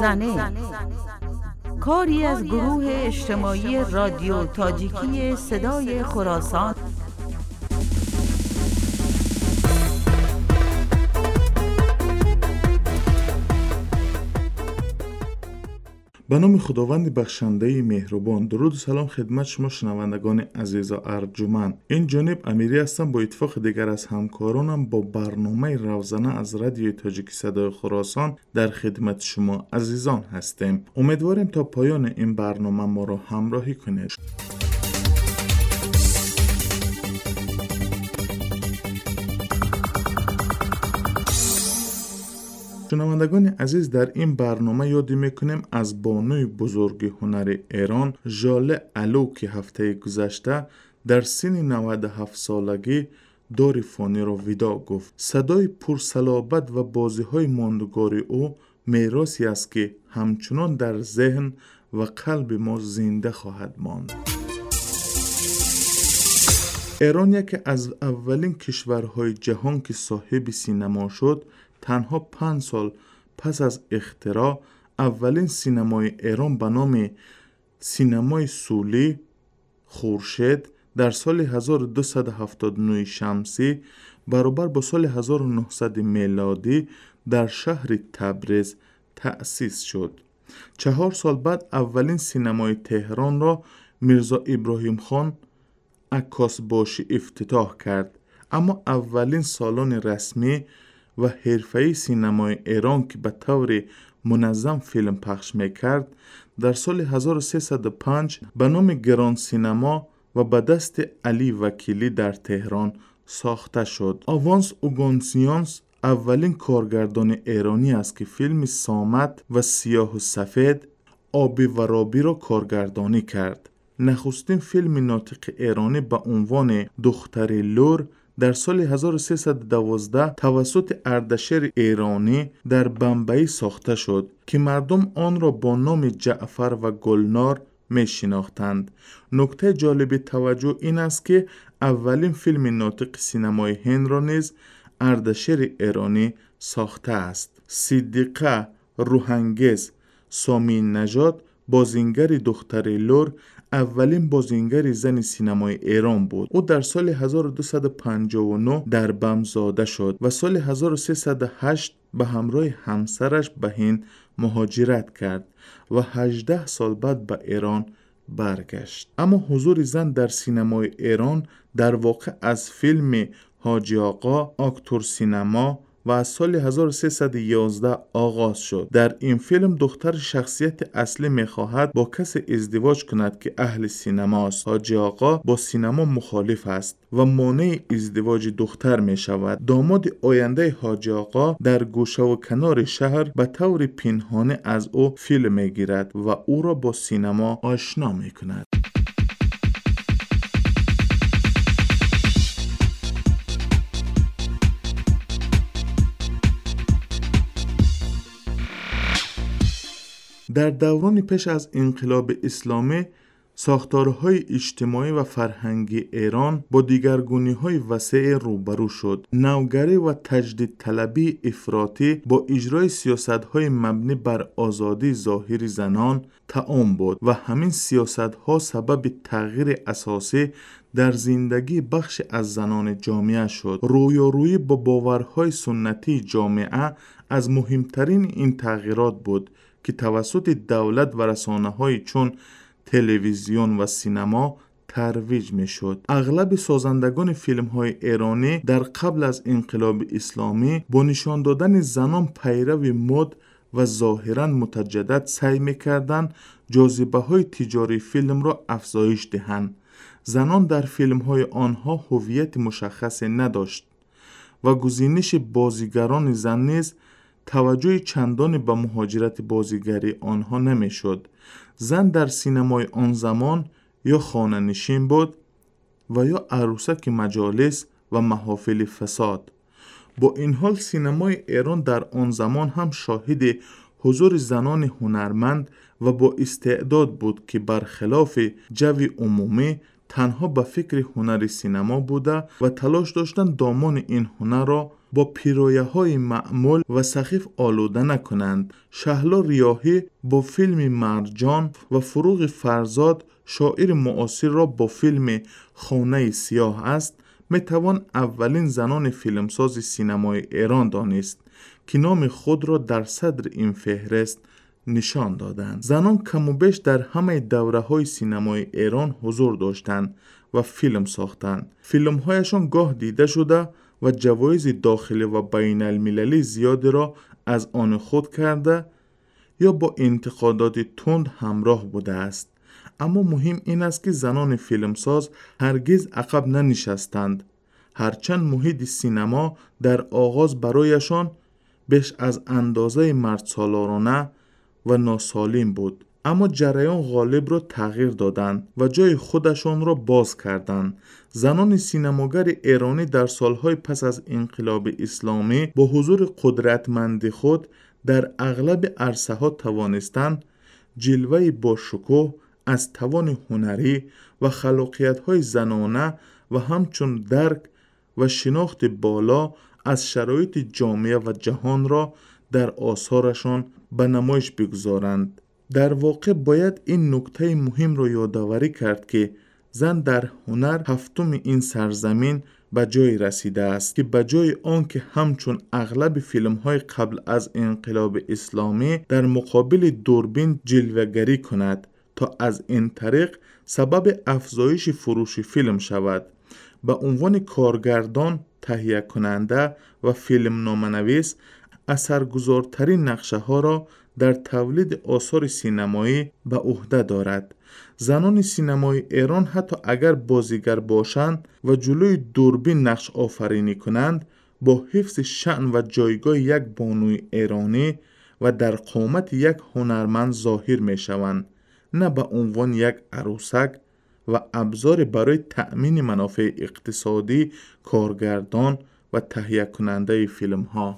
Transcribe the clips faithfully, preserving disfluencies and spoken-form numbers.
زنه، کاری از گروه اجتماعی رادیو تاجیکی صدای خراسان. به نام خداوند بخشنده مهربان. درود و سلام خدمت شما شنوندگان عزیز و ارجمند. این جانب امیری هستم. با اتفاق دیگر از همکارانم با برنامه روزانه از رادیو تاجیکی صدای خراسان در خدمت شما عزیزان هستیم. امیدواریم تا پایان این برنامه ما را همراهی کنید. شنوندگان عزیز، در این برنامه یاد میکنیم از بانوی بزرگ هنر ایران ژاله الو که هفته گذشته در سن نود و هفت سالگی دار فانی را ودا گفت. صدای پرصلابت و بازی های ماندگار او میراثی است که همچنان در ذهن و قلب ما زنده خواهد ماند. ایران یکی از اولین کشورهای جهان که صاحب سینما شد، تنها پنج سال پس از اختراع اولین سینمای ایران به نام سینمای سولی خورشید در سال هزار و دویست و هفتاد و نه شمسی برابر با سال هزار و نهصد میلادی در شهر تبریز تأسیس شد. چهار سال بعد اولین سینمای تهران را میرزا ابراهیم خان عکاسباشی افتتاح کرد. اما اولین سالن رسمی و حرفه‌ای سینمای ایران که به طور منظم فیلم پخش میکرد در سال هزار و سیصد و پنج به نام گران سینما و به دست علی وکیلی در تهران ساخته شد. آوانس اوگانسیانس اولین کارگردان ایرانی است که فیلم صامت و سیاه و سفید آبی و رابی را کارگردانی کرد. نخستین فیلم ناطق ایرانی به عنوان دختر لور در سال هزار و سیصد و دوازده توسط اردشیر ایرانی در بمبئی ساخته شد که مردم آن را با نام جعفر و گلنار می شناختند. نکته جالب توجه این است که اولین فیلم ناطق سینمای هند را نیز اردشیر ایرانی ساخته است. صدیقه روحانگیز سامی نژاد بازیگر دختر لور اولین بازیگر زن سینمای ایران بود. او در سال هزار و دویست و پنجاه و نه در بم زاده شد و سال هزار و سیصد و هشت به همراه همسرش به هند مهاجرت کرد و هجده سال بعد به ایران برگشت. اما حضور زن در سینمای ایران در واقع از فیلم حاجی آقا اکتور سینما و از سال هزار و سیصد و یازده آغاز شد. در این فیلم دختر شخصیت اصلی می‌خواهد با کسی ازدواج کند که اهل سینماست. حاجی آقا با سینما مخالف است و مانع ازدواج دختر می‌شود. داماد آینده حاجی آقا در گوشه و کنار شهر به طور پنهانی از او فیلم می‌گیرد و او را با سینما آشنا می‌کند. در دوران پیش از انقلاب اسلامی ساختارهای اجتماعی و فرهنگی ایران با دیگرگونی‌های وسیع روبرو شد. نوگری و تجدید طلبی افراطی با اجرای سیاست‌های مبنی بر آزادی ظاهری زنان تعام بود و همین سیاست‌ها سبب تغییر اساسی در زندگی بخش از زنان جامعه شد. رویارویی با باورهای سنتی جامعه از مهمترین این تغییرات بود که توسط دولت و رسانه‌های چون تلویزیون و سینما ترویج می‌شد. اغلب سازندگان فیلم‌های ایرانی در قبل از انقلاب اسلامی با نشان دادن زنان پیرو مد و ظاهراً متجدد سعی می‌کردند جاذبه‌های تجاری فیلم را افزایش دهند. زنان در فیلم‌های آنها هویت مشخصی نداشت و گزینش بازیگران زن نیز توجه چندانی به مهاجرت بازیگری آنها نمیشد. زن در سینمای آن زمان یا خانه نشین بود و یا عروسک مجالس و محافل فساد. با این حال سینمای ایران در آن زمان هم شاهد حضور زنان هنرمند و با استعداد بود که برخلاف جو عمومی تنها به فکر هنر سینما بوده و تلاش داشتند دامان این هنر را با پیرایه های معمول و سخیف آلوده نکنند. شهلا ریاحی با فیلم مرجان و فروغ فرزاد شاعر معاصر را با فیلم خانه سیاه است میتوان اولین زنان فیلمساز سینمای ایران دانست که نام خود را در صدر این فهرست نشان دادند. زنان کم و بیش در همه دوره های سینمای ایران حضور داشتند و فیلم ساختند. فیلم هایشان گاه دیده شده و جوایز داخلی و بین المللی زیادی را از آن خود کرده یا با انتقادات تند همراه بوده است. اما مهم این است که زنان فیلمساز هرگز عقب ننشستند، هرچند محیط سینما در آغاز برایشان بیش از اندازه مرد سالارانه و ناسالم بود، اما جریان غالب را تغییر دادند و جای خودشان را باز کردند. زنان سینماگر ایرانی در سالهای پس از انقلاب اسلامی با حضور قدرتمند خود در اغلب عرصه ها توانستند جلوه با شکوه از توان هنری و خلاقیت های زنانه و همچون درک و شناخت بالا از شرایط جامعه و جهان را در آثارشان به نمایش بگذارند. در واقع باید این نکته مهم را یادآوری کرد که زن در هنر هفتم این سرزمین به جای رسیده است که به جای آنکه همچون اغلب فیلم های قبل از انقلاب اسلامی در مقابل دوربین جلوه‌گری کند تا از این طریق سبب افزایش فروش فیلم شود، به عنوان کارگردان، تهیه کننده و فیلم نامه‌نویس اثرگذارترین نقشه ها را در تولید آثار سینمایی به عهده دارد. زنان سینمای ایران حتی اگر بازیگر باشند و جلوی دوربین نقش آفرینی کنند، با حفظ شأن و جایگاه یک بانوی ایرانی و در قامت یک هنرمند ظاهر می شوند، نه به عنوان یک عروسک و ابزار برای تأمین منافع اقتصادی کارگردان و تهیه کننده فیلم ها.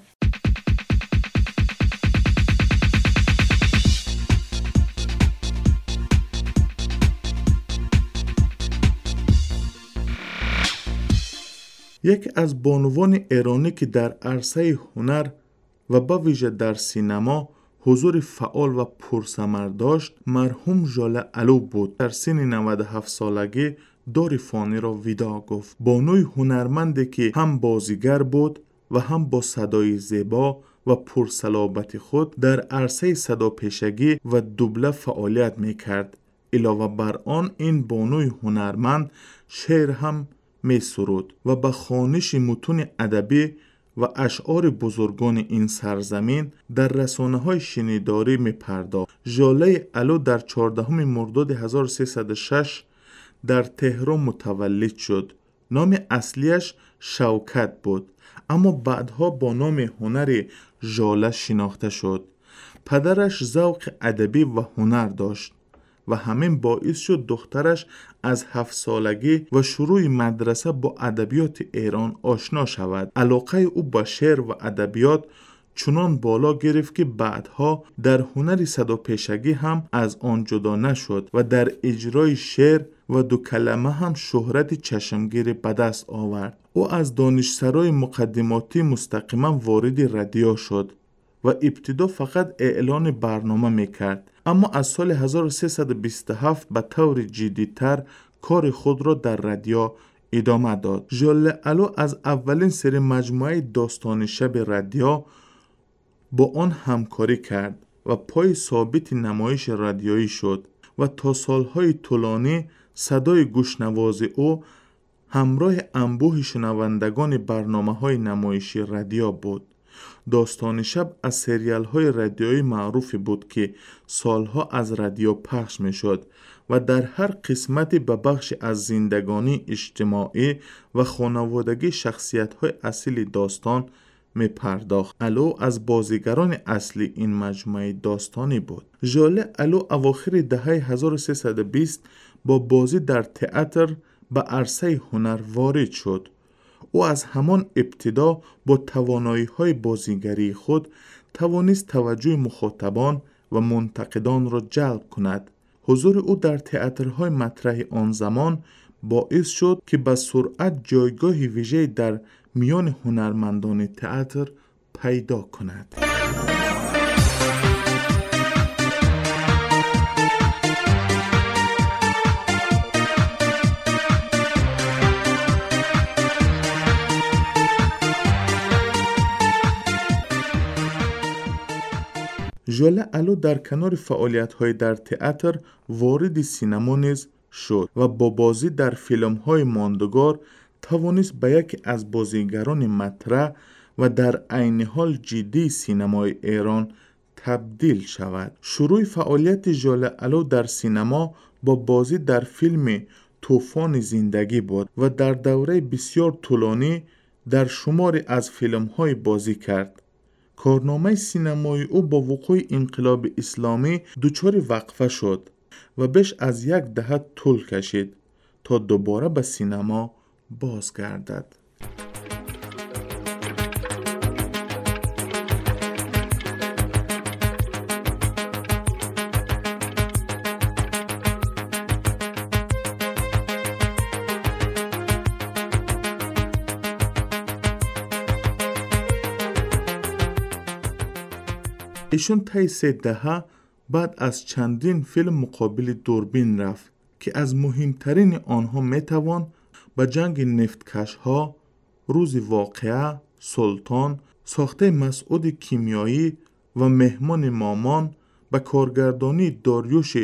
یکی از بانوان ایرانی که در عرصه هنر و به ویژه در سینما حضور فعال و پرثمر داشت، مرحوم ژاله الو بود. در سن نود و هفت سالگی دار فانی را وداع گفت. بانوی هنرمندی که هم بازیگر بود و هم با صدای زیبا و پرصلابت خود در عرصه صداپیشگی و دوبله فعالیت میکرد. علاوه بر آن این بانوی هنرمند شعر هم می سرود و به خوانش متون ادبی و اشعار بزرگان این سرزمین در رسانه های شنیداری می پرداخت. ژاله الو در چهاردهم مرداد هزار و سیصد و شش در تهران متولد شد. نام اصلیش شوکت بود، اما بعدها با نام هنری ژاله شناخته شد. پدرش ذوق ادبی و هنر داشت و همین باعث شد دخترش از هفت سالگی و شروع مدرسه با ادبیات ایران آشنا شود. علاقه او با شعر و ادبیات چنان بالا گرفت که بعدها در هنر صداپیشگی هم از آن جدا نشد و در اجرای شعر و دو کلمه هم شهرت چشمگیر به دست آورد. او از دانشسرای مقدماتی مستقیما وارد رادیو شد و ابتدا فقط اعلان برنامه میکرد، اما از سال هزار و سیصد و بیست و هفت به طور جدی‌تر کار خود را در رادیو ادامه داد. ژاله الو از اولین سری مجموعه داستان شب رادیو با آن همکاری کرد و پای ثابت نمایش رادیویی شد و تا سالهای طولانی صدای گوشنواز او همراه انبوه شنوندگان برنامه‌های نمایشی رادیو بود. داستان شب از سریال های رادیویی معروفی بود که سالها از رادیو پخش می شد و در هر قسمتی به بخش از زندگانی اجتماعی و خانوادگی شخصیت های اصلی داستان می پرداخت. الو از بازیگران اصلی این مجموعه داستانی بود. ژاله الو اواخر دهه هزار و سیصد و بیست با بازی در تئاتر به عرصه هنر وارد شد. او از همان ابتدا با توانایی‌های بازیگری خود توانست توجه مخاطبان و منتقدان را جلب کند. حضور او در تئاترهای مطرح آن زمان باعث شد که به سرعت جایگاه ویژه‌ای در میان هنرمندان تئاتر پیدا کند. ژاله الو در کنار فعالیت‌های در تئاتر وارد سینما نیز شد و با بازی در فیلم‌های ماندگار توانست به یکی از بازیگران مطرح و در عین حال جدی سینمای ایران تبدیل شود. شروع فعالیت ژاله الو در سینما با بازی در فیلم طوفان زندگی بود و در دوره بسیار طولانی در شماری از فیلم‌های بازی کرد. کارنامه سینمایی او با وقوع انقلاب اسلامی دچار وقفه شد و بیش از یک دهه طول کشید تا دوباره به سینما بازگردد. ایشون طی سه دهه بعد از چندین فیلم مقابل دوربین رفت که از مهمترین آنها میتوان به جنگ نفتکش ها، روز واقعه، سلطان، ساخته مسعود کیمیایی و مهمان مامان به کارگردانی داریوش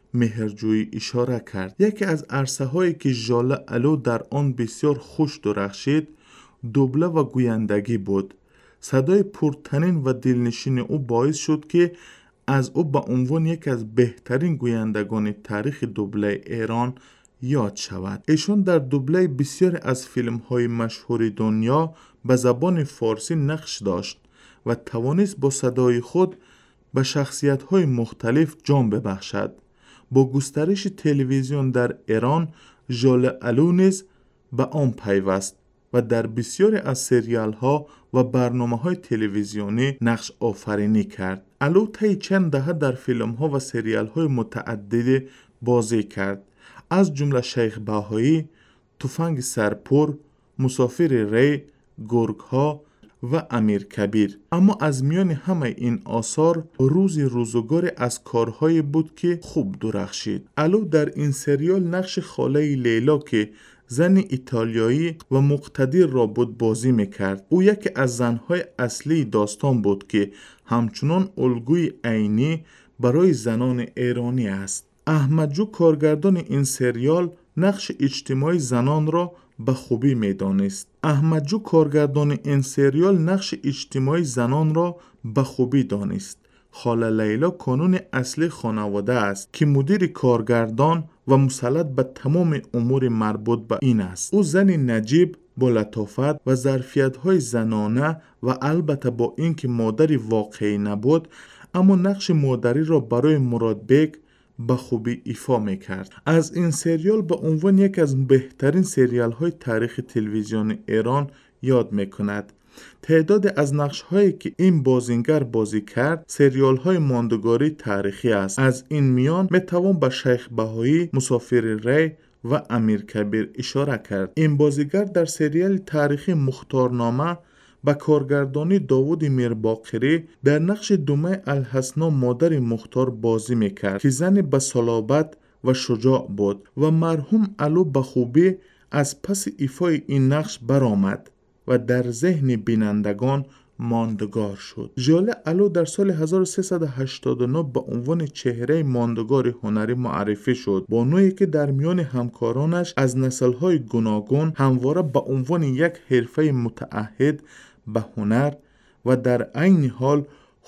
مهرجویی اشاره کرد. یکی از عرصه هایی که ژاله الو در آن بسیار خوش درخشید دوبله و گویندگی بود. صدای پرطنین و دلنشین او باعث شد که از او به عنوان یکی از بهترین گویندگان تاریخ دوبله ایران یاد شود. ایشان در دوبله بسیاری از فیلم‌های مشهور دنیا به زبان فارسی نقش داشت و توانست با صدای خود به شخصیت‌های مختلف جان ببخشد. با گسترش تلویزیون در ایران ژاله الو نیز به آن پیوست و در بسیاری از سریال ها و برنامه های تلویزیونی نقش آفرینی کرد. الو طی چند دهه در فیلم ها و سریال های متعدد بازی کرد، از جمله شیخ بهایی، تفنگ سرپر، مسافر ری، گرگ ها و امیر کبیر. اما از میان همه این آثار روزی روزگاری از کارهایی بود که خوب درخشید. الو در این سریال نقش خاله لیلا که زن ایتالیایی و مقتدر را بود بازی میکرد. او یکی از زنهای اصلی داستان بود که همچنان الگوی عینی برای زنان ایرانی است. احمد جو کارگردان این سریال نقش اجتماعی زنان را به خوبی میدانست. احمد جو کارگردان این سریال نقش اجتماعی زنان را به خوبی دانست. خاله لیلا کانون اصلی خانواده است که مدیر کارگردان و مسلط به تمام امور مربوط به این است. او زن نجیب با لطافت و ظرفیت‌های زنانه و البته با اینکه مادری واقعی نبود اما نقش مادری را برای مراد بیگ به خوبی ایفا میکرد. از این سریال به عنوان یکی از بهترین سریال های تاریخ تلویزیون ایران یاد میکند. تعداد از نقش هایی که این بازیگر بازی کرد سریال های ماندگاری تاریخی است. از این میان میتوان به شیخ بهایی، مسافر ری و امیر کبیر اشاره کرد. این بازیگر در سریال تاریخی مختارنامه با کارگردانی داوود میرباقری در نقش دومه الحسنا مادر مختار بازی میکرد که زن با صلابت و شجاع بود و مرحوم الو به خوبی از پس ایفای این نقش برآمد و در ذهن بینندگان ماندگار شد. ژاله الو در سال هزار و سیصد و هشتاد و نه به عنوان چهره ماندگار هنری معرفی شد، با نوعی که در میان همکارانش از نسل‌های گوناگون همواره به عنوان یک حرفه متعهد به هنر و در عین حال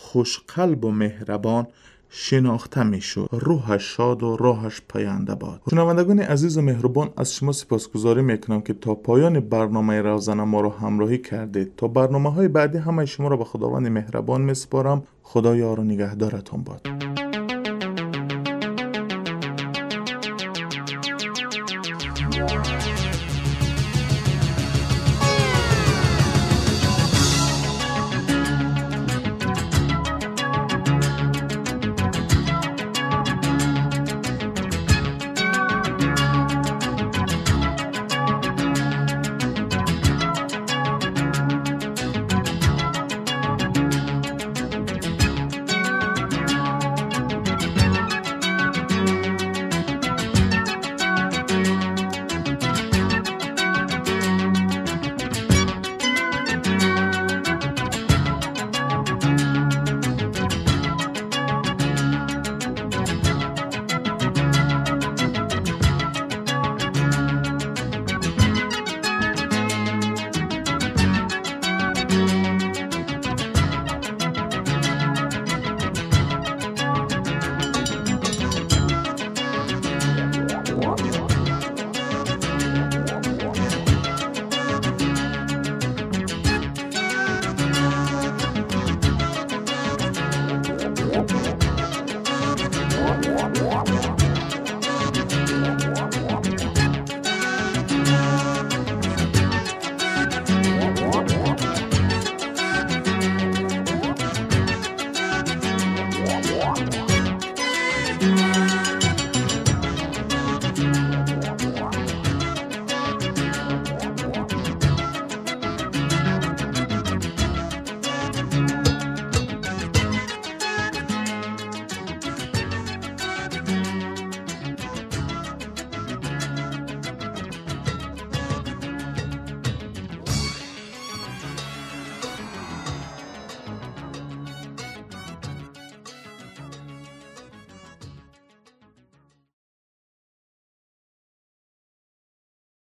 خوشقلب و مهربان شناخته می شد. روحش شاد و راهش پاینده باد. شنوندگان عزیز و مهربان، از شما سپاسگزاری میکنم که تا پایان برنامه رازنه ما رو همراهی کردید. تا برنامه های بعدی همه شما را به خداوند مهربان میسپارم. خدا یار و نگهدارتون باد.